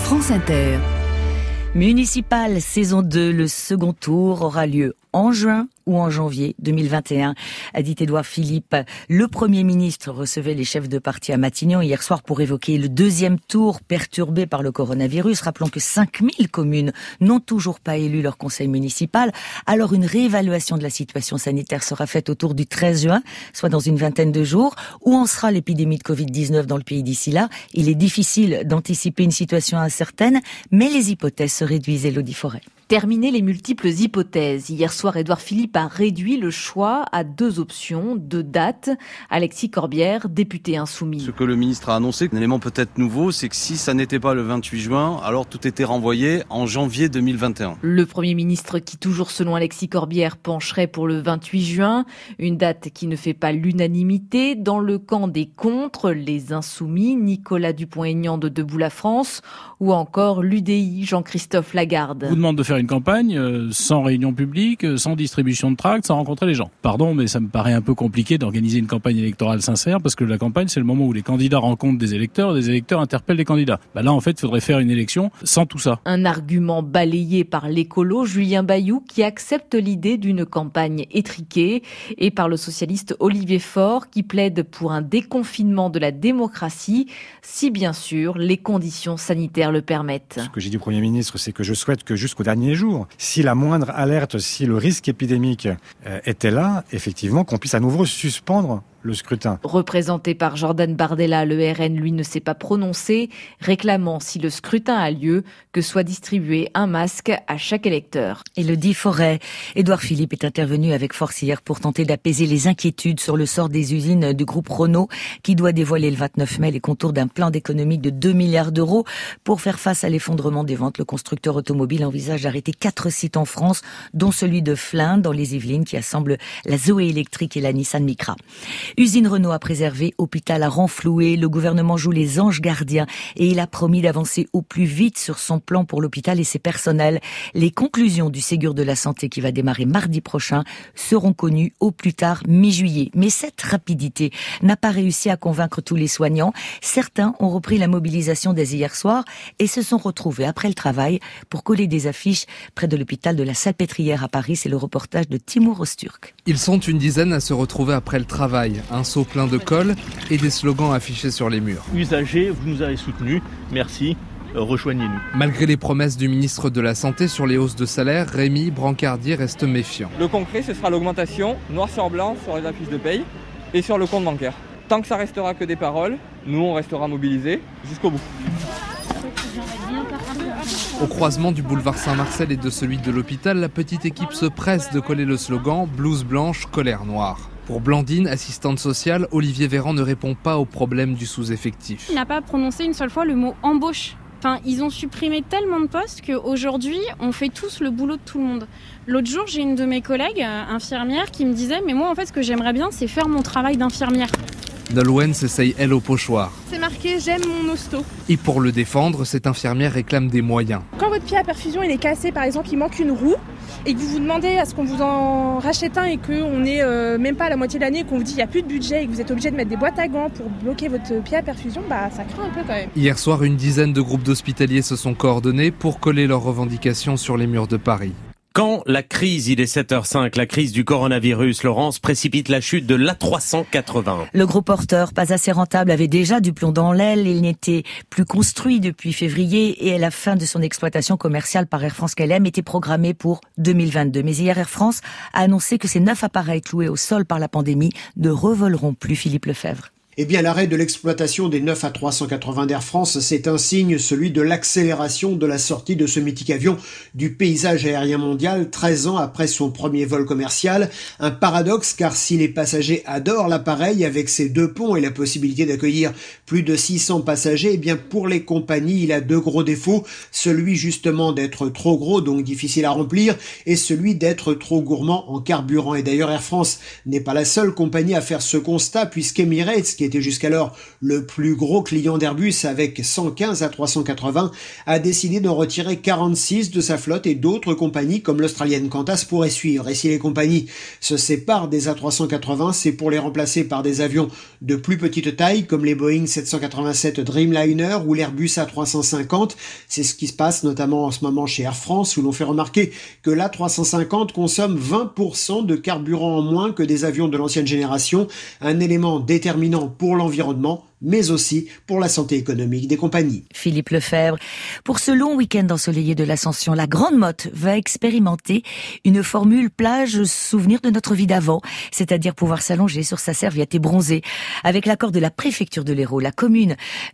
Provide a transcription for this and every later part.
France Inter. Municipal saison 2, le second tour aura lieu en juin ou en janvier 2021, a dit Édouard Philippe. Le Premier ministre recevait les chefs de parti à Matignon hier soir pour évoquer le deuxième tour perturbé par le coronavirus. Rappelons que 5000 communes n'ont toujours pas élu leur conseil municipal. Alors une réévaluation de la situation sanitaire sera faite autour du 13 juin, soit dans une vingtaine de jours. Où en sera l'épidémie de Covid-19 dans le pays d'ici là? Il est difficile d'anticiper une situation incertaine, mais les hypothèses se réduisent. Élodie Forêt. Terminer les multiples hypothèses. Hier soir, Édouard Philippe a réduit le choix à 2 options, 2 dates. Alexis Corbière, député insoumis. Ce que le ministre a annoncé, un élément peut-être nouveau, c'est que si ça n'était pas le 28 juin, alors tout était renvoyé en janvier 2021. Le Premier ministre qui, toujours selon Alexis Corbière, pencherait pour le 28 juin. Une date qui ne fait pas l'unanimité. Dans le camp des contre, les insoumis, Nicolas Dupont-Aignan de Debout la France, ou encore l'UDI, Jean-Christophe Lagarde. Vous demande de faire une campagne sans réunion publique, sans distribution de tracts, sans rencontrer les gens. Pardon, mais ça me paraît un peu compliqué d'organiser une campagne électorale sincère, parce que la campagne, c'est le moment où les candidats rencontrent des électeurs interpellent les candidats. Là, en fait, il faudrait faire une élection sans tout ça. Un argument balayé par l'écolo Julien Bayou, qui accepte l'idée d'une campagne étriquée, et par le socialiste Olivier Faure, qui plaide pour un déconfinement de la démocratie, si bien sûr les conditions sanitaires le permettent. Ce que j'ai dit au Premier ministre, c'est que je souhaite que jusqu'au dernier jour, si la moindre alerte, si le risque épidémique était là, effectivement, qu'on puisse à nouveau suspendre le scrutin. Représenté par Jordan Bardella, le RN, lui, ne s'est pas prononcé, réclamant, si le scrutin a lieu, que soit distribué un masque à chaque électeur. Élodie Forêt. Édouard Philippe est intervenu avec force hier pour tenter d'apaiser les inquiétudes sur le sort des usines du groupe Renault, qui doit dévoiler le 29 mai les contours d'un plan d'économie de 2 milliards d'euros. Pour faire face à l'effondrement des ventes, le constructeur automobile envisage d'arrêter 4 sites en France, dont celui de Flins, dans les Yvelines, qui assemble la Zoé électrique et la Nissan Micra. Usine Renault à préserver, hôpital à renflouer, le gouvernement joue les anges gardiens et il a promis d'avancer au plus vite sur son plan pour l'hôpital et ses personnels. Les conclusions du Ségur de la santé qui va démarrer mardi prochain seront connues au plus tard mi-juillet. Mais cette rapidité n'a pas réussi à convaincre tous les soignants. Certains ont repris la mobilisation dès hier soir et se sont retrouvés après le travail pour coller des affiches près de l'hôpital de la Salpêtrière à Paris. C'est le reportage de Timur Osturk. Ils sont une dizaine à se retrouver après le travail. Un seau plein de colle et des slogans affichés sur les murs. Usagers, vous nous avez soutenus, merci, rejoignez-nous. Malgré les promesses du ministre de la Santé sur les hausses de salaire, Rémi Brancardier reste méfiant. Le concret, ce sera l'augmentation, noir sur blanc, sur les affiches de paye et sur le compte bancaire. Tant que ça restera que des paroles, nous on restera mobilisés jusqu'au bout. Au croisement du boulevard Saint-Marcel et de celui de l'hôpital, la petite équipe se presse de coller le slogan « Blouse blanche, colère noire ». Pour Blandine, assistante sociale, Olivier Véran ne répond pas au problème du sous-effectif. Il n'a pas prononcé une seule fois le mot embauche. Ils ont supprimé tellement de postes qu'aujourd'hui, on fait tous le boulot de tout le monde. L'autre jour, j'ai une de mes collègues, infirmière, qui me disait « Mais moi, en fait, ce que j'aimerais bien, c'est faire mon travail d'infirmière. » Nolwenn s'essaye, elle, au pochoir. C'est marqué « J'aime mon hosto ». Et pour le défendre, cette infirmière réclame des moyens. Quand votre pied à perfusion il est cassé, par exemple, il manque une roue, et que vous vous demandez à ce qu'on vous en rachète un et qu'on n'est même pas à la moitié de l'année et qu'on vous dit qu'il n'y a plus de budget et que vous êtes obligé de mettre des boîtes à gants pour bloquer votre pied à perfusion, ça craint un peu quand même. Hier soir, une dizaine de groupes d'hospitaliers se sont coordonnés pour coller leurs revendications sur les murs de Paris. Quand la crise, il est 7h05, la crise du coronavirus, Laurence, précipite la chute de l'A380. Le gros porteur, pas assez rentable, avait déjà du plomb dans l'aile. Il n'était plus construit depuis février et la fin de son exploitation commerciale par Air France-KLM était programmée pour 2022. Mais hier, Air France a annoncé que ces 9 appareils cloués au sol par la pandémie ne revoleront plus. Philippe Lefebvre. Eh bien, l'arrêt de l'exploitation des 9 A380 d'Air France, c'est un signe, celui de l'accélération de la sortie de ce mythique avion du paysage aérien mondial, 13 ans après son premier vol commercial. Un paradoxe, car si les passagers adorent l'appareil avec ses 2 ponts et la possibilité d'accueillir plus de 600 passagers, eh bien, pour les compagnies, il a 2 gros défauts. Celui, justement, d'être trop gros, donc difficile à remplir, et celui d'être trop gourmand en carburant. Et d'ailleurs, Air France n'est pas la seule compagnie à faire ce constat, puisqu'Emirates, qui était jusqu'alors le plus gros client d'Airbus avec 115 A380, a décidé d'en retirer 46 de sa flotte et d'autres compagnies comme l'australienne Qantas pourraient suivre. Et si les compagnies se séparent des A380, c'est pour les remplacer par des avions de plus petite taille comme les Boeing 787 Dreamliner ou l'Airbus A350. C'est ce qui se passe notamment en ce moment chez Air France où l'on fait remarquer que l'A350 consomme 20% de carburant en moins que des avions de l'ancienne génération, un élément déterminant pour l'environnement, mais aussi pour la santé économique des compagnies. Philippe Lefebvre. Pour ce long week-end ensoleillé de l'Ascension, la Grande Motte va expérimenter une formule plage souvenir de notre vie d'avant, c'est-à-dire pouvoir s'allonger sur sa serviette et bronzer. Avec l'accord de la préfecture de l'Hérault, la commune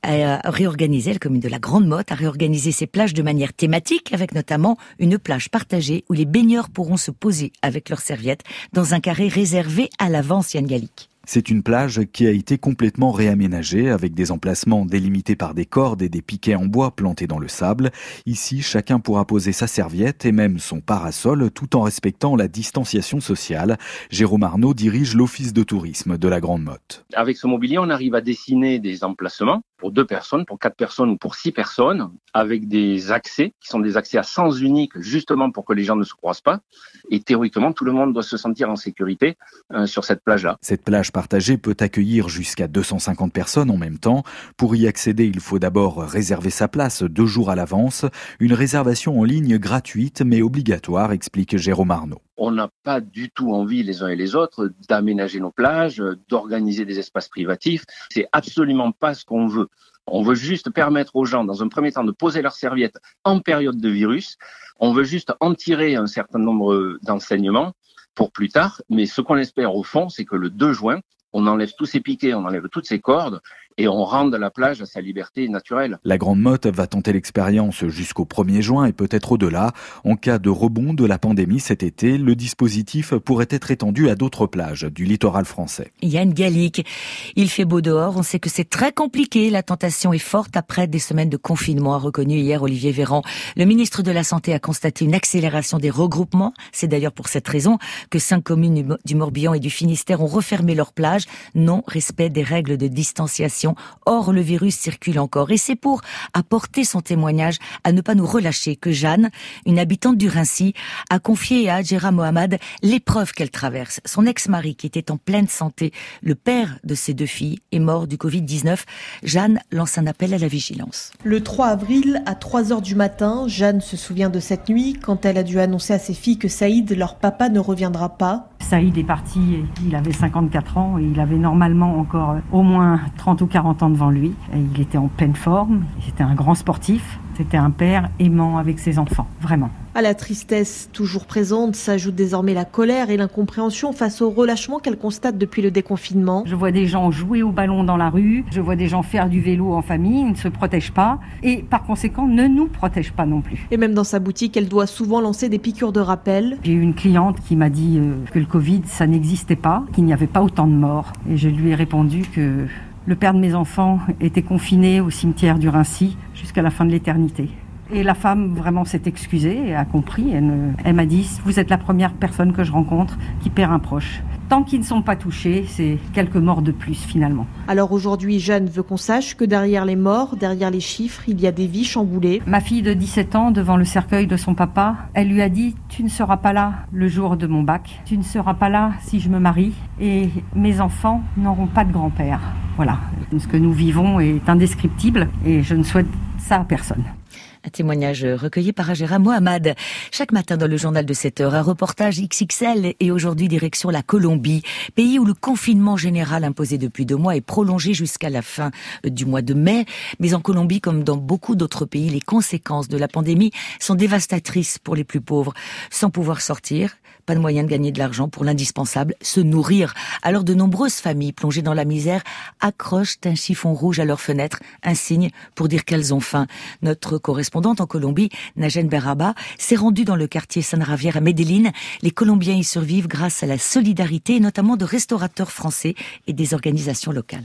de la Grande Motte a réorganisé ses plages de manière thématique, avec notamment une plage partagée où les baigneurs pourront se poser avec leurs serviettes dans un carré réservé à l'avance, Yann Gallic. C'est une plage qui a été complètement réaménagée avec des emplacements délimités par des cordes et des piquets en bois plantés dans le sable. Ici, chacun pourra poser sa serviette et même son parasol tout en respectant la distanciation sociale. Jérôme Arnaud dirige l'office de tourisme de la Grande Motte. Avec ce mobilier, on arrive à dessiner des emplacements pour 2 personnes, pour 4 personnes ou pour 6 personnes, avec des accès qui sont des accès à sens unique, justement pour que les gens ne se croisent pas. Et théoriquement, tout le monde doit se sentir en sécurité sur cette plage-là. Cette plage partagée peut accueillir jusqu'à 250 personnes en même temps. Pour y accéder, il faut d'abord réserver sa place 2 jours à l'avance. Une réservation en ligne gratuite mais obligatoire, explique Jérôme Arnaud. On n'a pas du tout envie, les uns et les autres, d'aménager nos plages, d'organiser des espaces privatifs. C'est absolument pas ce qu'on veut. On veut juste permettre aux gens, dans un premier temps, de poser leurs serviettes en période de virus. On veut juste en tirer un certain nombre d'enseignements pour plus tard. Mais ce qu'on espère au fond, c'est que le 2 juin, on enlève tous ces piquets, on enlève toutes ces cordes et on rende la plage à sa liberté naturelle. La Grande Motte va tenter l'expérience jusqu'au 1er juin et peut-être au-delà. En cas de rebond de la pandémie cet été, le dispositif pourrait être étendu à d'autres plages du littoral français. Yann Gallic, il fait beau dehors, on sait que c'est très compliqué, la tentation est forte après des semaines de confinement, a reconnu hier Olivier Véran. Le ministre de la Santé a constaté une accélération des regroupements. C'est d'ailleurs pour cette raison que 5 communes du Morbihan et du Finistère ont refermé leurs plages. Non respect des règles de distanciation. Or, le virus circule encore. Et c'est pour apporter son témoignage à ne pas nous relâcher que Jeanne, une habitante du Rincy, a confié à Adjera Mohamed l'épreuve qu'elle traverse. Son ex-mari, qui était en pleine santé, le père de ses 2 filles, est mort du Covid-19. Jeanne lance un appel à la vigilance. Le 3 avril, à 3h du matin, Jeanne se souvient de cette nuit quand elle a dû annoncer à ses filles que Saïd, leur papa, ne reviendra pas. Saïd est parti, il avait 54 ans et il avait normalement encore au moins 30 ou 40 ans devant lui. Et il était en pleine forme, c'était un grand sportif, c'était un père aimant avec ses enfants, vraiment. À la tristesse toujours présente s'ajoute désormais la colère et l'incompréhension face au relâchement qu'elle constate depuis le déconfinement. Je vois des gens jouer au ballon dans la rue, je vois des gens faire du vélo en famille, ils ne se protègent pas et par conséquent ne nous protègent pas non plus. Et même dans sa boutique, elle doit souvent lancer des piqûres de rappel. J'ai eu une cliente qui m'a dit que le Covid, ça n'existait pas, qu'il n'y avait pas autant de morts. Et je lui ai répondu que le père de mes enfants était confiné au cimetière du Rincy jusqu'à la fin de l'éternité. Et la femme vraiment s'est excusée et a compris. Elle m'a dit « Vous êtes la première personne que je rencontre qui perd un proche ». Tant qu'ils ne sont pas touchés, c'est quelques morts de plus finalement. Alors aujourd'hui, Jeanne veut qu'on sache que derrière les morts, derrière les chiffres, il y a des vies chamboulées. Ma fille de 17 ans, devant le cercueil de son papa, elle lui a dit « Tu ne seras pas là le jour de mon bac, tu ne seras pas là si je me marie et mes enfants n'auront pas de grand-père ». Voilà, ce que nous vivons est indescriptible et je ne souhaite ça à personne. Un témoignage recueilli par Adjera Mohamed. Chaque matin dans le journal de 7h, un reportage XXL et aujourd'hui direction la Colombie, pays où le confinement général imposé depuis 2 mois est prolongé jusqu'à la fin du mois de mai. Mais en Colombie, comme dans beaucoup d'autres pays, les conséquences de la pandémie sont dévastatrices pour les plus pauvres. Sans pouvoir sortir, pas de moyen de gagner de l'argent pour l'indispensable, se nourrir. Alors de nombreuses familles plongées dans la misère accrochent un chiffon rouge à leurs fenêtres, un signe pour dire qu'elles ont faim. Notre correspondante en Colombie, Najen Berraba, s'est rendue dans le quartier San Javier à Medellín. Les Colombiens y survivent grâce à la solidarité, notamment de restaurateurs français et des organisations locales.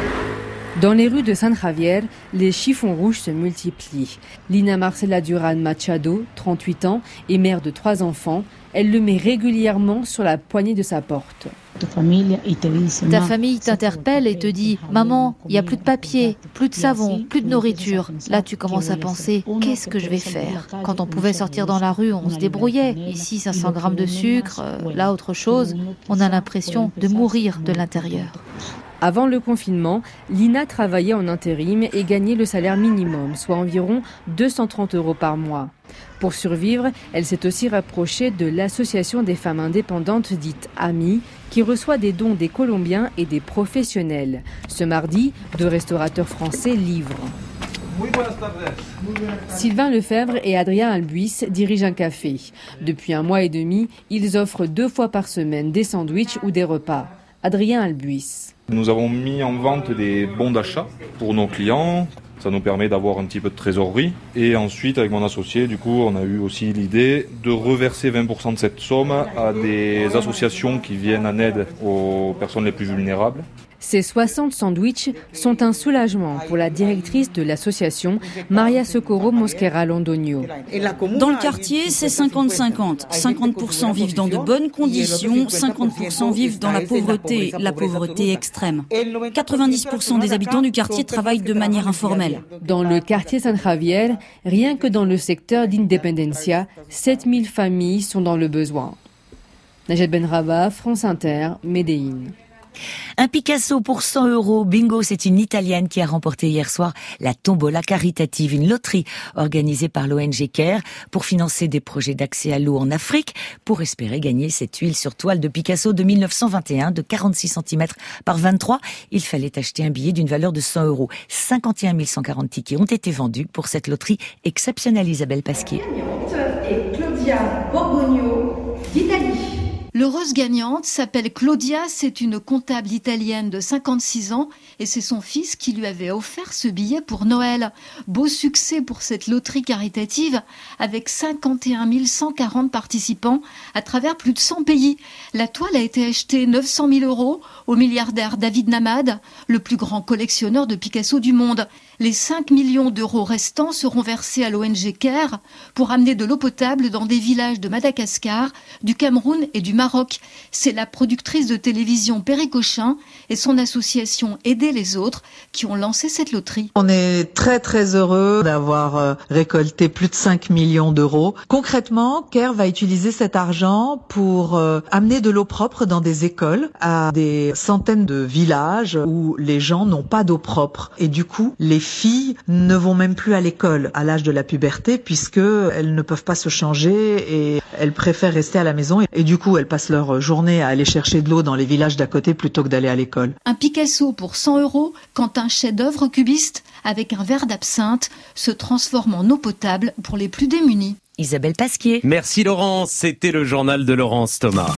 Dans les rues de San Javier, les chiffons rouges se multiplient. Lina Marcela Duran Machado, 38 ans, et mère de 3 enfants, Elle le met régulièrement sur la poignée de sa porte. Ta famille t'interpelle et te dit « Maman, il n'y a plus de papier, plus de savon, plus de nourriture. » Là, tu commences à penser « Qu'est-ce que je vais faire ?» Quand on pouvait sortir dans la rue, on se débrouillait. Ici, 500 grammes de sucre, là, autre chose. On a l'impression de mourir de l'intérieur. Avant le confinement, Lina travaillait en intérim et gagnait le salaire minimum, soit environ 230 € par mois. Pour survivre, elle s'est aussi rapprochée de l'association des femmes indépendantes dite AMI, qui reçoit des dons des Colombiens et des professionnels. Ce mardi, 2 restaurateurs français livrent. Sylvain Lefebvre et Adrien Albuis dirigent un café. Depuis 1 mois et demi, ils offrent 2 fois par semaine des sandwichs ou des repas. Adrien Albuis. Nous avons mis en vente des bons d'achat pour nos clients. Ça nous permet d'avoir un petit peu de trésorerie. Et ensuite, avec mon associé, du coup, on a eu aussi l'idée de reverser 20% de cette somme à des associations qui viennent en aide aux personnes les plus vulnérables. Ces 60 sandwichs sont un soulagement pour la directrice de l'association, Maria Socorro Mosquera Londonio. Dans le quartier, c'est 50-50. 50% vivent dans de bonnes conditions, 50% vivent dans la pauvreté extrême. 90% des habitants du quartier travaillent de manière informelle. Dans le quartier San Javier, rien que dans le secteur d'Independencia, 7000 familles sont dans le besoin. Najed Benraba, France Inter, Medellín. Un Picasso pour 100 €. Bingo, c'est une Italienne qui a remporté hier soir la Tombola caritative, une loterie organisée par l'ONG CARE pour financer des projets d'accès à l'eau en Afrique, pour espérer gagner cette huile sur toile de Picasso de 1921 de 46 cm par 23. Il fallait acheter un billet d'une valeur de 100 €. 51 140 tickets ont été vendus pour cette loterie exceptionnelle. Isabelle Pasquier. Et Claudia Borgogno d'Italie. L'heureuse gagnante s'appelle Claudia, c'est une comptable italienne de 56 ans et c'est son fils qui lui avait offert ce billet pour Noël. Beau succès pour cette loterie caritative avec 51 140 participants à travers plus de 100 pays. La toile a été achetée 900 000 € au milliardaire David Namad, le plus grand collectionneur de Picasso du monde. Les 5 millions d'euros restants seront versés à l'ONG CARE pour amener de l'eau potable dans des villages de Madagascar, du Cameroun et du Maroc. C'est la productrice de télévision Perry Cochin et son association Aider les autres qui ont lancé cette loterie. On est très très heureux d'avoir récolté plus de 5 millions d'euros. Concrètement, CARE va utiliser cet argent pour amener de l'eau propre dans des écoles à des centaines de villages où les gens n'ont pas d'eau propre. Et du coup, les filles ne vont même plus à l'école à l'âge de la puberté puisque elles ne peuvent pas se changer et elles préfèrent rester à la maison et du coup elles passent leur journée à aller chercher de l'eau dans les villages d'à côté plutôt que d'aller à l'école. Un Picasso pour 100 € quand un chef-d'œuvre cubiste avec un verre d'absinthe se transforme en eau potable pour les plus démunis. Isabelle Pasquier. Merci Laurence, c'était le journal de Laurence Thomas.